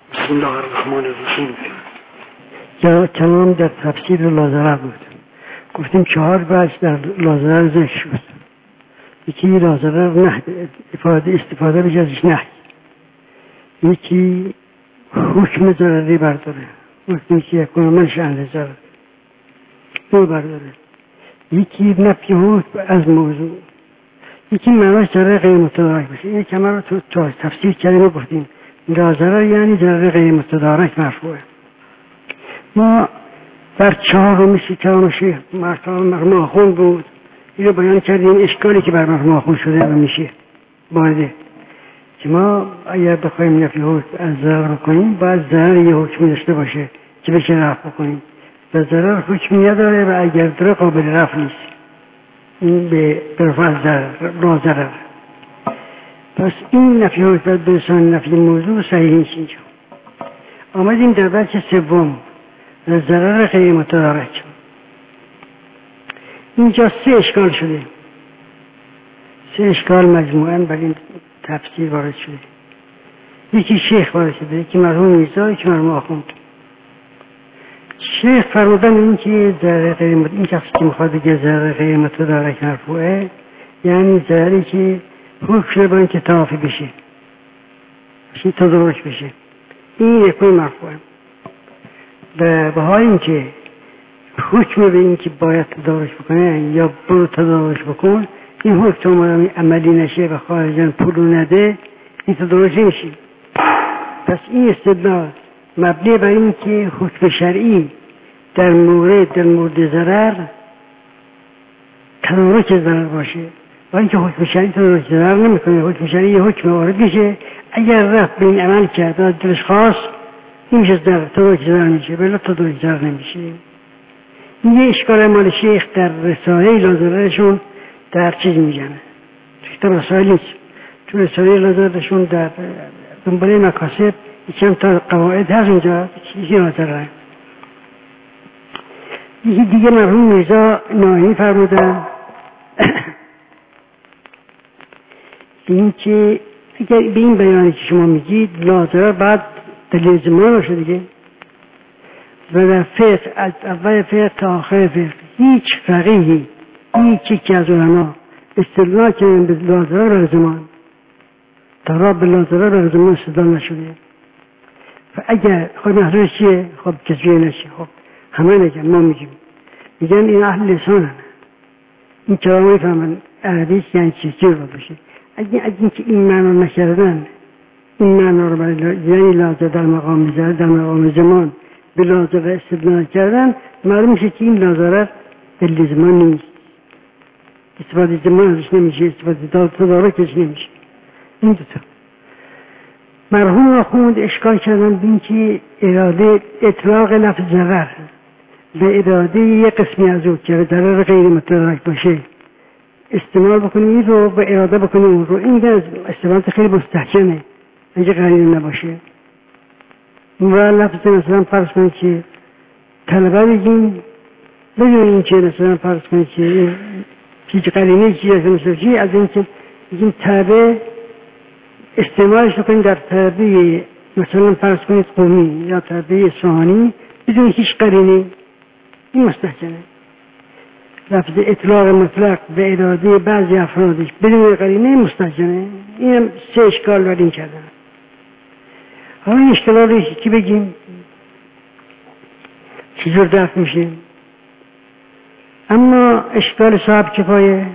بسم الله الرحمن الرحیم. یا کلام در تفسیر لازرر بود. گفتیم 4 بحث در لازرر ذکر شد. یکی لازرر نه استفاده بشه ازش نه، یکی حکم ضرری برداره، گفتیم که یکون من شأن ضرر دو برداره، یکی نفی حکم از موضوع، یکی معناش ضرر غیر متدارک بشه. این که ما رو تو تفسیر کردیم گفتیم ضرر یعنی ضرر غیر متدارک مرفوعه. ما در 4 کلام شیخ مرحوم آخوند بود، این رو بیان کردیم اشکالی که بر مرحوم آخوند شده و میشه وارده که ما اگر بخوایم نفی حکم از ضرر کنیم باید ضرر یه حکمی داشته باشه که بشه رفع کنیم و ضرر حکمی نداره و اگر داره قابل رفع نیست، این به رفع از ضرر. پس این نفی حکم به لسان نفی موضوع صحیح نیست. اینجا آمدیم در بحث سوم ضرر غیر متدارک. اینجا 3 اشکال شده، 3 اشکال مجموعاً بر این تفسیر وارد شده. یکی شیخ وارد شده، یکی مرحوم میرزا، یکی مرحوم آخوند. شیخ فرمودن این که ضرر غیر این شخصی که میخواد بگه ضرر غیر متدارک مرفوعه یعنی ضرری که حکم با این که توافی بشه تدارک بشه، این یکی مرفوعه. و به حال این که حکم به این که باید تدارک بکنه یا برو تدارک بکن، این حکم عملی نشه و خارجاً پولو نده، این تدارک نمیشه. پس این استدلال مبنی بر این که حکم شرعی در مورد ضرر تدارک ضرر باشه و اینکه حکم شرعی تدارک ضرر نمیکنه. حکم شرعی حکم وارد میشه، اگر رفت به این عمل کرد و دلش خواست نمیشه تدارک ضرر میشه، بلا تدارک ضرر نمیشه. این یه اشکال مال شیخ در رساله لازررشون در چیز میگن، کتاب رساله نیست، تو رساله لازررشون در دنباله مکاسب چند تا قواعد هست اونجا چیزی لازرره. یکی دیگه مرحوم میرزا ناهی فرمودن این که اگر به این بیانی که شما میگید لازرر بعد دلیل زمان باشه دیگه، و در فقه از اول فقه تا آخر فقه هیچ فقیهی هیچ یکی از علما استدلال کردن به لازرر بر زمان تا را به لازرر بر زمان استدلال نشده. و اگر خود محضورش چیه؟ خب کسی نشه، خب همه نگن، ما میگن این اهل لسان هم این کلامه فهمن عربیش یعنی چیزی رو باشه. اگه این معنا نکردن، این معنا رو یعنی لازر در مقام ضرر در مقام زمان به لازر استدلال کردن، معلوم میشه که این لازر دلیل زمان نیست، استفاده زمان ازش نمیشه، استفاده تدارکش نمیشه. این دوتا مرحوم آخوند اشکال کردن بین که اراده اطلاق لفظ ضرر به اراده یک قسمی از او که ضرر غیر متدارک باشه استعمال بکنیم، این رو به اراده بکنیم اون رو، این که استعمالات خیلی مستحکمه اگه قرینه نباشه. و لفظ مثلا فرض کنید که طلبه بگیم بدون این که مثلا فرض کنید که هیچ قرینه چیزی مثل چی از این که بگیم طلبه استعمالش بکنیم در طلبه مثلا فرض کنید قومی یا طلبه اصفهانی بدون هیچ قرینه، این مستحکمه. لفظ اطلاق مطلق به اراده بعضی افرادش بدون قرینه مستحکمه. این هم 3 اشکال بر این کردن. حالا این اشکال رو که بگیم چیزور دفع میشه. اما اشکال صاحب کفایه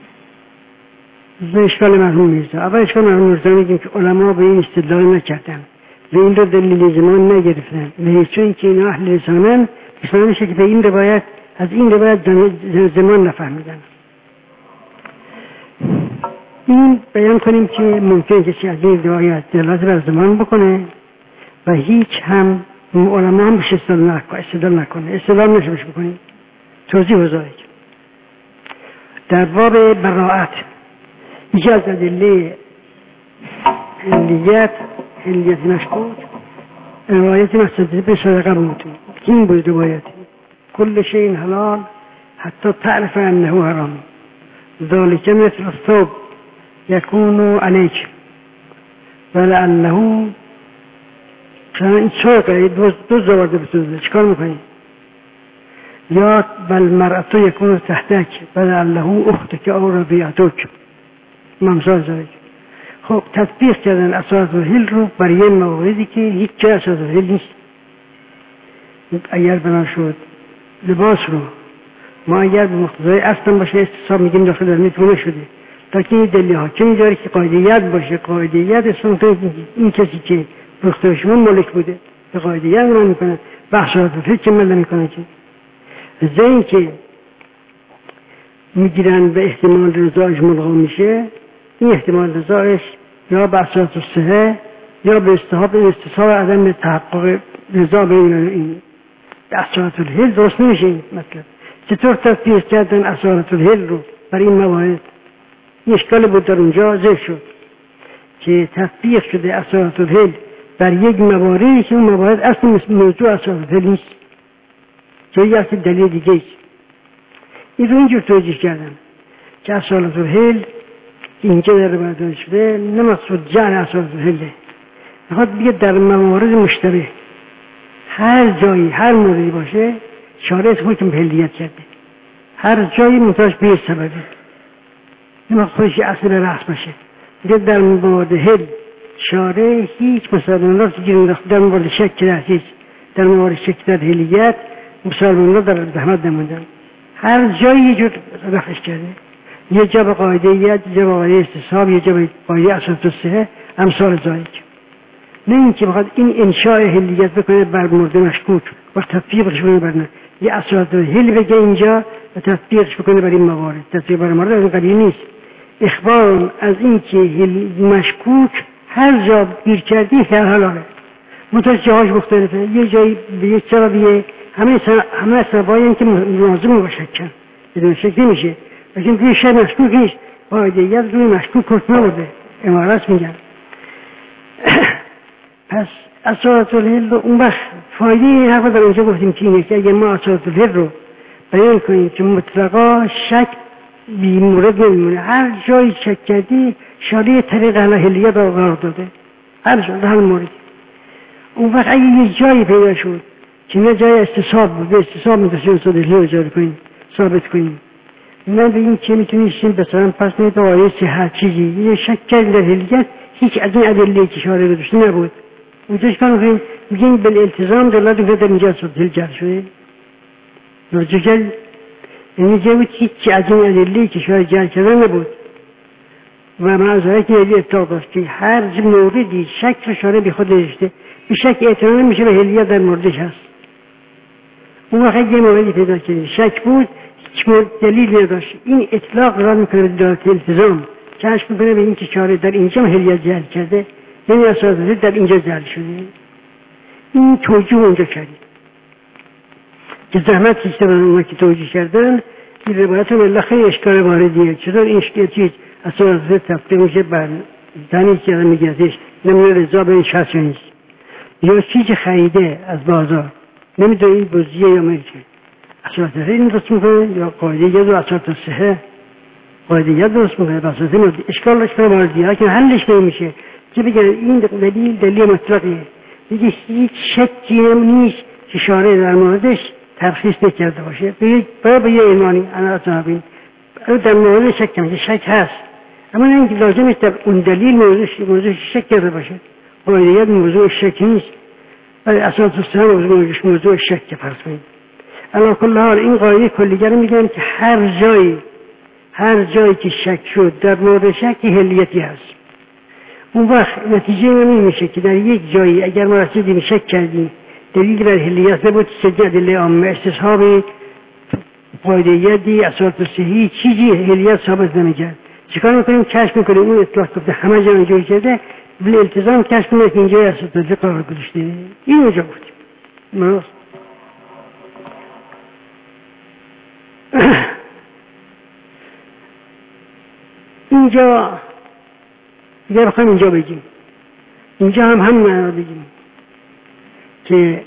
و اشکال مرحوم میرزا. اول اشکال مرحوم میرزا میگیم که علما به این استدلال نکردن و این رو دلیل زمان نگرفتن و چون که این اهل لسانن مثلا میشه که به این روایت از این روایت زمان نفهمیدن. این بیان کنیم که ممکن کسی از این روایت دلالت بر زمان بکنه و هیچ هم علما هم بشه استدلال نکنه، استدلال نشه بشه بکنیم. توضیح بذارید در باب براعت یکی از ادله حلیت مشکوک روایت مستدل به صدقه بود که این بود روایت کل شیء حلال حتی تعرف انه حرام ذلك مثل الثوب يكون عليك ولعله مثلا این چرا دو زوارده بسوزه چیکار میکنی؟ یا بل مرأتو یکون تحتک بل الله اختک او ربیعتک ممثال زاید. خب تطبیق کردن اساس الهل رو برای یه مواردی که هیچ جای اساس الهل نیست. اگر بنا شد لباس رو ما اگر به مقتضای اصلا باشه استصحاب میگیم داخل در میتونه شده، لیکن این دلیل حاکمی داره که قاعدیت باشه. قاعدیت اسم این کسی که بخته شما مالک بوده به قاعدیت من میکنه بخشات رو که من نمیکنه که زین که میگیرن به احتمال رضایش ملغا میشه. این احتمال رضایش یا به اساس صحه یا به استصحاب عدم تحقق رضا بین این اساسات الهل درست نمیشه. این مطلب چطور تطبیق کردن اساسات الهل رو برای این موارد؟ اشکال بود در اونجا ذکر شد که تطبیق شده اساسات الهل بر یک مواردی که اون موارد اصلا مثل موضوع اساسات الهل نیست، که یک دلیل دیگه است. این رو اینجور توجیه کردم که اساسات الهل اینجا در روایت شده نه مقصود جعل اساسات الهل، میخواد بگه در موارد مشتبه هر جایی هر موردی باشه شارع حکم به هلیت کرده، هر جایی محتاج به سببی نه خودش اصل رأس باشه. دیگه در موارد هل شارع هیچ مسلمان را در موارد شک در هیچ در موارد شک در هلیت مسلمان را در زحمت نموندن، هر جایی یه جور رفعش کرده، یه جا به قاعده یه جا به قاعده استصحاب یه جا به قاعده اساس الصحه امثال ذالک. نه اینکه بخواد این انشاء هلیت بکنه بر مورد مشکوک و تطبیقش بکنه بر نه یه اساس هل بگه اینجا و تطبیقش بکنه بر این موارد. تطبیق بر موارد از این قبیل نیست. اخبار از این که مشکوک هر جا گیر کردی هر حاله منتها جاهاش مختلفه، یه جایی به یک سببیه همه سببایی که لازم با شک کن بدون شک نمیشه، لیکن توی شک مشکوک نیست. قاعدیت روی مشکوک حکم نبوده امارت میگن. پس اساسات الهل رو اون وقت فایده این حرف در اونجا گفتیم که اینه که اگر ما اساسات الهل رو بیان کنیم که مطلقا شک بی مورد نمیمونه، هر جایی شک کردی شارع طریق اهل هلیت را قرار داده هر جا در هر مورد. اون وقت اگه یه جایی پیدا شد که نه جای استصحاب بود به استصحاب میتونیم اساسات الهل رو اجاره کنیم ثابت کنیم، نه به این که میتونیم بسرم پس نه دعایه صحت چیزی یه شک کرد در هلیت هیچ از این ادله که شارع رو داشته نبود اونجا چکار میکنیم؟ میگیم بالالتزام دلالت میکنه در اینجا اساسات الهل جعل شده ناجگل، یعنی جایی بود هیچی از این ادله که شارع جعل کرده نبود و معذره که یه اطلاق داشت که هر موردی شک رو شارع بی خود داشته به شک اعتنا نمیشه به هلیت در موردش هست. اون وقت یه موردی پیدا کرده شک بود هیچ دلیل نداشت، این اطلاق قرار میکنه به دلالت التزام چشم میکنه به این که شارع در اینجا هلیت جعل کرده یعنی اساسات در اینجا جعل شده. این توجیه اونجا کردیم که زحمت کشیدن اونا که توجیه کردن. این روایت هم الله خیلی اشکال واردیه چطور این چیز اساسات تفقیه میشه بر زنی که میگردش نمیده رضا به این شخص نیست یا چیز خریده از بازار نمیده این بزیه یا میشه اساسات این درست میکنه یا قاعده یه دو اساسات صحه قاعده یه درست میکنه بساسه مورد اشکال واردیه لکن حلش نمیشه که بگن این دلیل مطلقیه دیگه هیچ شکی نیست که شارع در موردش ترخیص نکرده باشه به یه ایمانی انا اصحابین در مورد شک میشه شک هست اما نه اینکه لازم است در اون دلیل موضوع شک کرده باشه. قاعدیت موضوع شک نیست ولی اساس الصحه موضوع شک که فرض کنید. علی کل حال این قاعده کلیگر میگن که هر جایی که شک شد در مورد شک هلیتی هست. اون وقت نتیجه این میشه که در یک جایی اگر ما رسیدیم شک کردیم دلیل بر هلیت نبود سجد دلیل عامه استصحاب قاعدیتی اساسات صحیح چیزی هلیت ثابت نمی‌کرد. چیکار میکنیم؟ کشف میکنیم اون اطلاق گفته همه جا اینجوری کرده بل التزام کشف میکنیم که اینجا اساسات قرار گذاشته. این اونجا گفتیم درست. اینجا دیگه بخوایم اینجا بگیم اینجا هم معنا بگیم که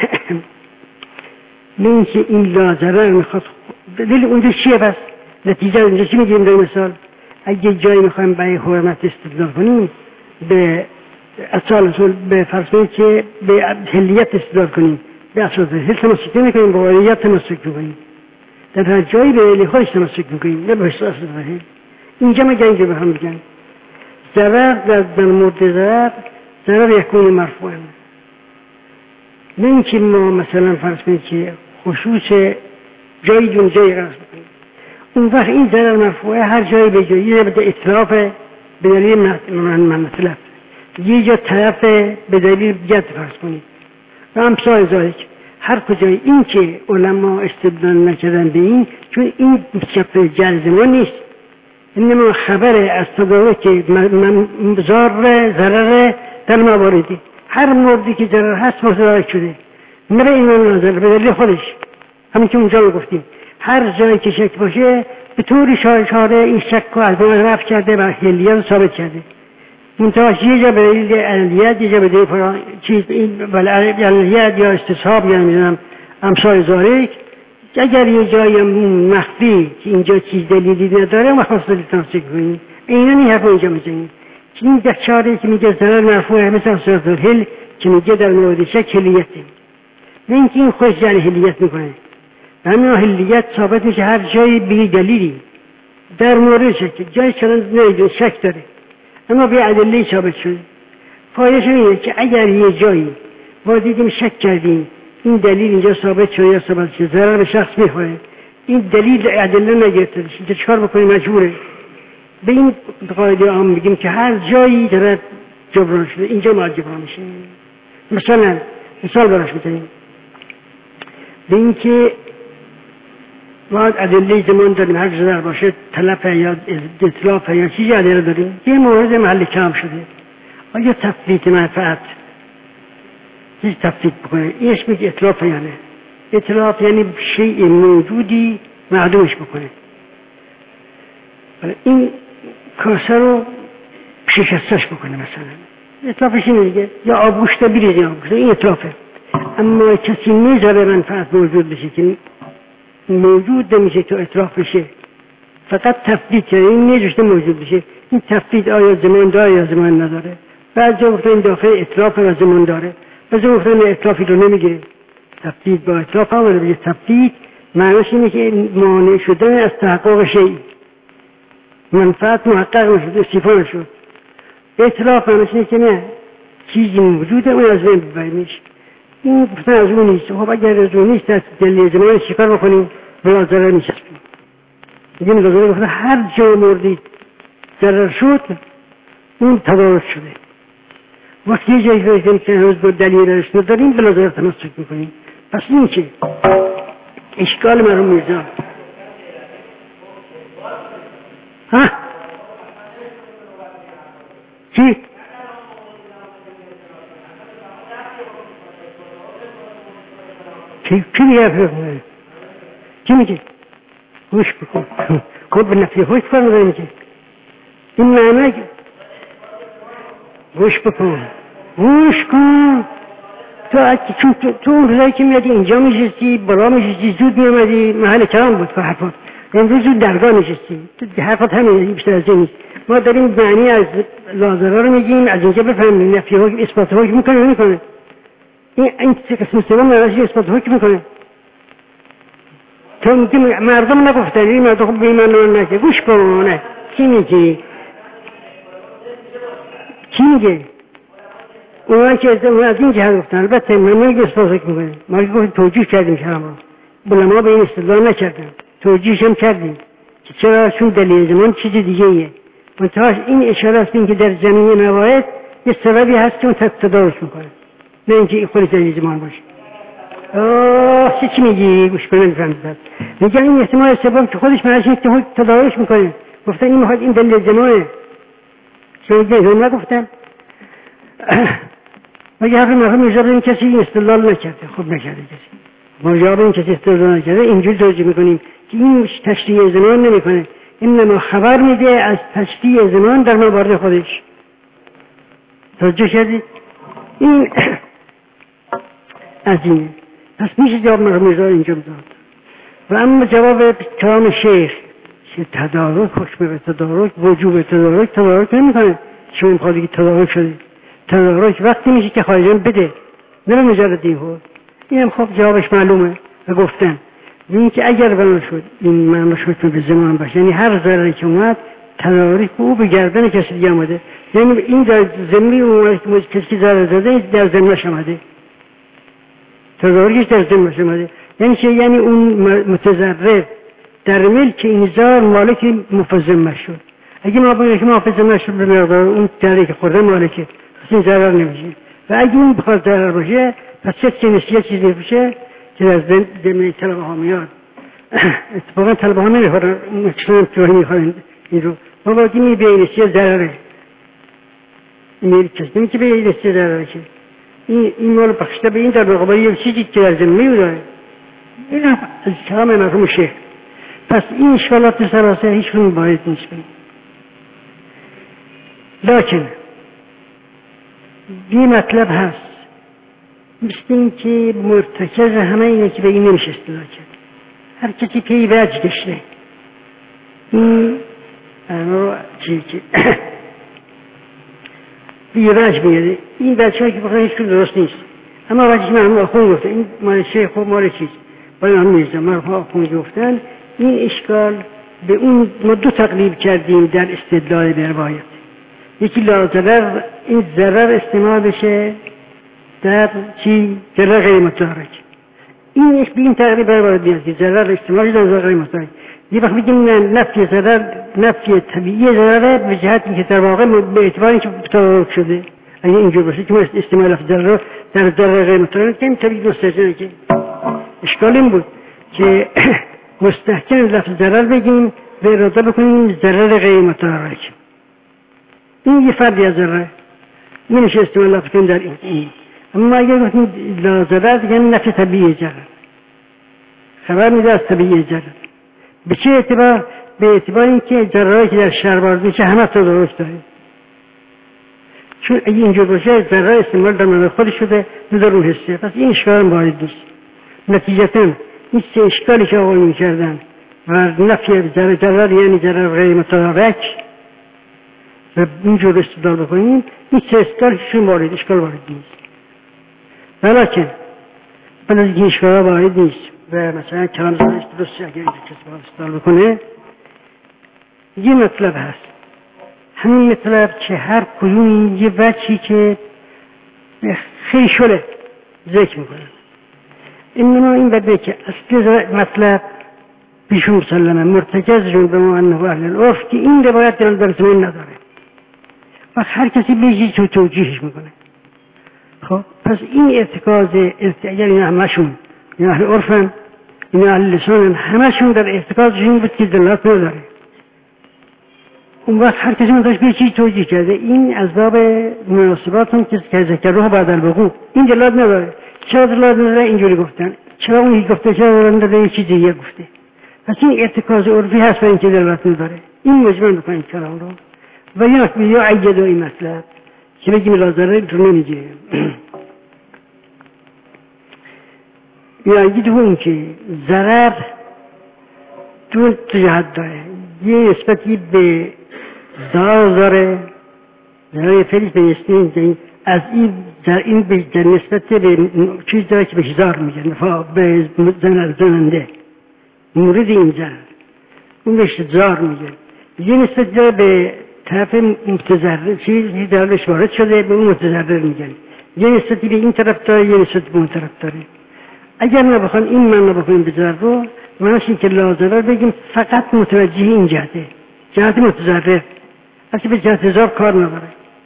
نه که این لازره میخواد دلیل اونجا چیه؟ بس نتیجه اونجا چی میگیم؟ در مثال اگه جایی میخوایم برای حرمت استدلال کنیم به اصل به فرض کنید که به هلیت استدلال کنیم، به اصل هل تمسک نمی‌کنیم، با واقعیت تمسک می‌کنیم، در هر جایی به هلی خودش تمسک می‌کنیم، نه به اصل هل. اینجا ما جنگ به هم میگن ضرر در مورد ضرر یکون مرفوعه، نه اینکه ما مثلا فرض کنید که خصوص جایی قرار بکنیم، اون وقت این ضرر مرفوعه هر جایی به جایی، یه به اطلاف به دلیل مطلب، یه جا طرف به دلیل جد فرض کنید و امثال ذالک. هر کجای این که علما استدلال نکردن به این، چون این شفت جلزمان نیست، انما خبر از تدارک ضرر در مواردی، هر موردی که ضرر هست متدارک شده، نه به این نظر به دلیل خودش. همین که اونجا رو گفتیم هر جایی که شک باشه به طوری شاره این شک رو از بین رفع کرده و هلیت رو ثابت کرده. منتهاش یه جا به دلیل علیت، یه جا به دلیل چیز علیت یا استصحاب یا نمیدونم امثال ذالک. اگر یه جایی مخفی که اینجا چیز دلیلی نداره مخصوص دلیل تمسک کنیم، اینا این حرف اینجا میزنیم که این در چاره که میگه ضرر مرفوعه مثل صورت الهل که میگه در مورد شک هلیته، نه اینکه این خودش جعل هلیت میکنه. همین هلیت ثابت میشه هر جایی بی دلیلی در مورد شک، جایی چنان نه شک داره اما به ادله ثابت شده. فایدهش اینه که اگر یه جایی ما دیدیم شک کردیم این دلیل اینجا ثابت شده یا ثابت شده ضرر به شخص میخوره، این دلیل ادله نگرفته، اینجا چکار بکنیم؟ مجبوره. به این قاعده عام میگیم که هر جایی ضرر جبران شده اینجا ما جبران میشه. مثال براش میزنیم به این که ما ادله زمان داریم، هر ضرر باشه تلف یا اطلاف یا چیزی ادله داریم، یه مورد محل کلام شده، آیا تفویت منفعت چیز تفویت بکنه، اینش میگه اطلاف. یعنی اطلاف یعنی شیء موجودی معدومش بکنه. این کاسه رو شکستش بکنه مثلا، اطلافش اینه دیگه، یا آبگوشت بریزه آبگوشت، این اطلافه. اما کسی میذاره منفعت موجود بشه که موجود نمیشه که اطلاف بشه، فقط تفویت کرده، این نذاشته موجود بشه. این تفویت آیا زمان داره یا زمان نداره؟ بعضی وقتا این داخل اطلاف و زمان داره، بعضی وقتا این اطلافی رو نمیگیره. تفویت با اطلاف آمده بگه تفویت معنیش اینه که مانع شدن از تحقق شیء، منفعت محقق نشد، استیفا نشد. اطلاف معنیش اینه که نه چیزی موجوده اون از بین ببریمش. این گفتن از اون نیست. خب اگر از اون نیست از دلیل زمان چیکار بکنیم؟ بلا ضرر میچسبیم. دیگه نگذاره گفتن هر جا موردی ضرر شد اون تدارک شده. وقتی یه جایی فکر که هنوز با دلیلش نداریم بلا ضرر تمسک میکنیم. پس این چه؟ اشکال مرحوم میرزا ها؟ چی؟ چی میگه؟ چی میگه؟ گوش بکن. خب به نفی خوش فرموده میگه این معنی گوش بکن. گوش کن. تو اون روزایی که میادی اینجا میشستی، برا میشستی، زود میامدی، محل کلام بود که حرفات. امروز زود درگاه نشستی، حرفات همین بیشتر از این نیست. ما داریم معنی از لازره رو میگیم، از اینجا بفهمیم نفی حکم اثبات حکم میکنه نمیکنه. این قسم سوم معنیش اثبات حکم میکنه. تو میگی مردم نگفتن، این مردم خب به این معنی نکه. گوش کن. چی میگی؟ چی میگه؟ اونا که از این جهت گفتن، البته من میگه اثبات حکم میکنه. ما گفتیم توجیه کردیم کلام رو، علما به این استدلال نکردن، توجیهش هم کردیم که چرا، چون دلیل زمان چیز دیگه ایه. منتهاش این اشاره است این که در زمین موارد یه سببی هست که اون تدارک میکنه، نه اینکه خود دلیل زمان باشه. چی میگی؟ گوش کنه نمیفهمید. میگن این احتمال سبب که خودش معنیش نیست که تدارک میکنه. گفتن این میخواد این دلیل زمانه. چون دیگه نگفتن. مگه حرف مرحوم میرزا این کسی استدلال نکرده؟ خب نکرده کسی. ما جواب این کسی استدلال نکرده اینجوری توجیه میکنیم که این تشریع زمان نمیکنه، اینما خبر میده از تشریع زمان در موارد خودش. توجه کردید؟ این از اینه. پس میشه جواب مرحوم میرزا اینجا بداد. و اما جواب کلام شیخ که تدارک، حکم به تدارک، وجوب تدارک نمیکنه. شما میخواد که تدارک شده، تدارک وقتی میشه که خارجان بده نه مجردی ها. اینم خب جوابش معلومه و گفتن این که اگر بنا شد این معنا شد که به زمان باشه، یعنی هر ضرری که اومد تدارک او به گردن کسی دیگه آمده، یعنی این در زمینی اومده که کسی ضرر زده در زمینش آمده، تدارکش در زمینش آمده، یعنی چه؟ یعنی اون متضرر در ملک این زار مالک مفزمه شد. اگه ما بگیم که مفزمه شد به مقدار اون ضرری که خورده مالکه، پس این ضرر نمیشه. و اگه اون بخواد ضرر باشه پس چه نسیه چیزی میشه که در زمین طلبه ها میاد. اتفاقا طلبه ها نمیخورن، مکسون توهی میخورن این رو. ما باید این به این نسیه ضرره، این کسی که به این نسیه ضرره که این مال بخشته به این در مقابل یک چیزی که در زمین داره، این هم از کلام مرحوم شیخ. پس این اشکالات سراسر هیچ کنون باید نیست بید. لیکن یه مطلب هست مثل این که مرتکز همه اینه که به این نمیشه استدلال کرد. هر کسی پی وجه گشته این چیزی که بی وجه میگرده، این وجه هایی که بخواه هیچ کنون درست نیست. اما وجهی مرحوم آخون گفته این مال شیخ و مال چیز باید هم نیزده مرحوم آخون گفتن این اشکال به اون ما دو تقلیب کردیم در استدلال به روایت. یکی لاضرر این ضرر استعمال بشه در چی؟ ضرر غیر متحرک. این به این تقریب باید بیاد که ضرر استعمال در ضرر غیر متحرک. یه وقت بگیم نفی ضرر نفی طبیعی ضرره به جهت اینکه در واقع به اعتبار اینکه تدارک شده. اگه اینجور باشه که ما استعمال ضرر در ضرر غیر متحرک کنیم طبیعی مستحکم که اشکال این بود که مستحکم لفظ ضرر بگیم و اراده بکنیم ضرر غیر متحرک. این یه فردی از ضرر نمیشه استعمال لفظ کنیم در این. اما اگر گفتیم ضرر دیگه نفی طبیعی ضرر خبر میده از طبیعی ضرر. به چه اعتبار؟ به اعتبار اینکه ضررهایی که در شهر وارد میشه همه تدارک داره. چون اگه اینجور باشه ضرر استعمال در معنی خودش شده ندارون حسه، پس این اشکال وارد نیست. نتیجتاً این سه اشکالی که آقای میکردن و نفی ضرر یعنی ضرر غیر متحرک و اینجور استدلال بکنیم این سه اشکال هیچون وارد اشکال وارد نیست. ولیکن بلد این اشکال وارد نیست و مثلا کلام زنش درسته اگر اینجا کسی باید استدلال بکنه. یه مطلب هست، همین مطلب که هر کدوم یه وجهی که خیلی شله ذکر میکنه. این بده که اصل مطلب بیشون مسلمه مرتکزشون به ما انه اهل العرف که این روایت در زمین نداره و هر کسی بیشی تو توجیهش میکنه. خب پس این ارتکاز اگر این همشون این اهل عرفن این اهل لسانن همشون در ارتکازشون بود که دلالت نداره. اون وقت هر کسی منتاش بیشی توجیه کرده این از باب مناسبات هم که ذکروها بعد الوقوع این دلالت نداره. چرا دلالت نداره اینجوری گفتن؟ چرا اونی گفته چرا دلالت نداره یه چیز دیگه گفته؟ پس این ارتکاز عرفی هست برای اینکه دلالت نداره. این مجمع بکنید کلام رو و یا عید و این مطلب که بگیم لازره رو نمیگه. یا عید و این که ضرر دو جهت داره. یه نسبتی به ضرر داره، ضرر فعلی به نسبتی از این به نسبت به چیز داره که به ضرر میگن به زننده مورد این ضرر اون بهش ضرر میگن. یه نسبت داره به طرف متضرر چیزی درش وارد شده به اون متضرر میگن. یه نسبتی به این طرف داره یه نسبت به اون طرف داره. اگر ما بخوایم این معنا بکنیم به ضرر رو معنیش این که لازمه بگیم فقط متوجه این جهته جهت متضرر اصلا به جهت ضرر کار نداره.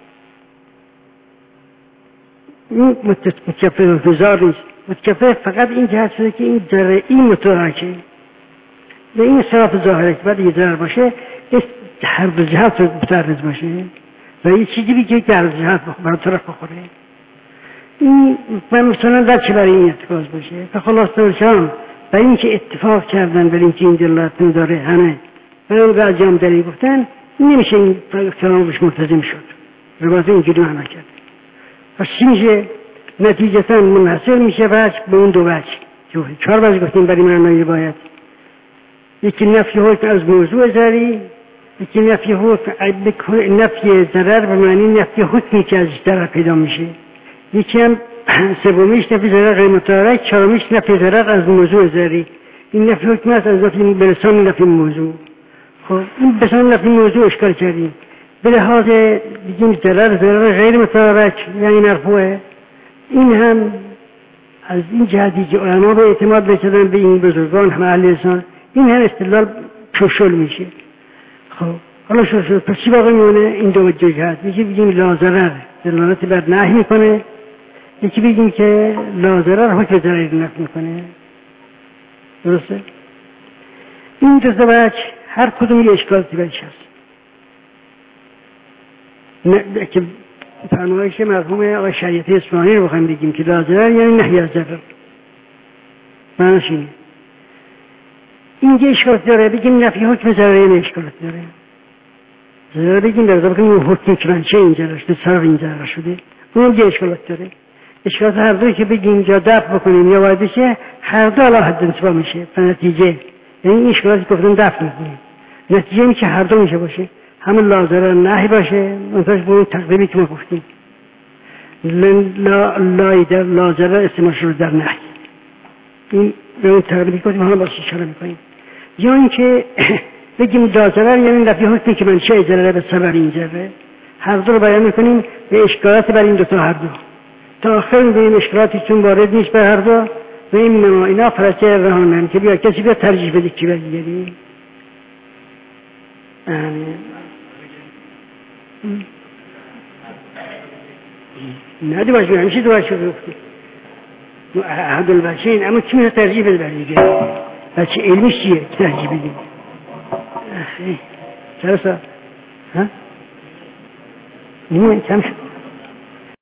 این متکفر ضرر نیست، متکفر فقط این جهت شده که این ضرر این متحرکه و این صرف ظاهره که بعد یه ضرر باشه هر دو جهت متعرض باشه و یه چیزی بگه که هر دو جهت برای طرف بخوره. این من مثلا در چه برای این اتفاق باشه و خلاص دارشان برای این که اتفاق کردن برای این که این دلالت نداره همه برای اون بعضی هم دلیل گفتن نمیشه این کلام بهش ملتزم شد روایت اینجوری معنا کرد. پس چی میشه؟ نتیجتا منحصر میشه وجه به اون دو وجه که 4 وجه گفتیم برای معنای روایت. یکی نفی حکم از موضوع ضری یکی نفی حکم، نفی ضرر به معنی نفی حکمی که از ضرر پیدا میشه. یکی هم سومیش نفی ضرر غیر متحرک، چهارمیش نفی ضرر از موضوع ضرری. این نفی حکم است از نفی برسان نفی موضوع. خب این برسان نفی موضوع اشکال کردیم. به لحاظ بگیم ضرر غیر متحرک یعنی مرفوعه. این هم از این جهتی که علما به اعتماد رسیدن به این بزرگان هم اهل لسان، این هم استدلال پرشل میشه. خب حالا شد پس چی باقی میمونه؟ این دو جهت. یکی بگیم لا ضرر دلالت بر نهی میکنه، یکی بگیم که لا ضرر حکم ضرری نفی میکنه. درسته؟ این دو وجه هر کدوم یه اشکالاتی بهش هست. که فرمایش مرحوم آقای شریعتی اصفهانی رو بخوایم بگیم که لا ضرر یعنی نهی از ضرر، معنیش اینه. این یه اشکالات داره، بگیم نفی حکم ضرری یعنی اشکالات داره. ضرر بگیم در ضرر اون حکمی که منشه این ضرر شده، سبب این ضرر شده، اون یه اشکالات داره. اشکالات هر دوی که بگیم یا دفع بکنیم یا وارد بشه، هر دو علی حد انتفاع میشه. نتیجه یعنی این اشکالاتی که گفتم دفع میکنیم، نتیجه اینه که هر دو میشه باشه، همون لا ضرر نهی باشه، منتهاش به اون تقریبی که ما گفتیم لا ضرر استعمال شده در نهی. این به اون تقریبی که گفتیم حالا باشه اشاره میکنیم. یا اینکه بگیم لا ضرر یعنی نفی حکمی که منشه ضرر به سبب این ضرر. هر دو رو بیان میکنیم به اشکالات بر این دو تا هر دو. تا آخر میگیم اشکالاتی چون وارد نیست به هر دو و اینا فرچه رهانن که بیا کسی بیا ترجیح بده کی بر دیگری. نه دو باشه همیشه دو باشه گفتیم احد الوجهین، اما کی میشه ترجیح بده بر دیگری؟ بچه علمیش چیه که ترجیح بدیم؟ چرا سا؟ ها؟ نیمه کم شد.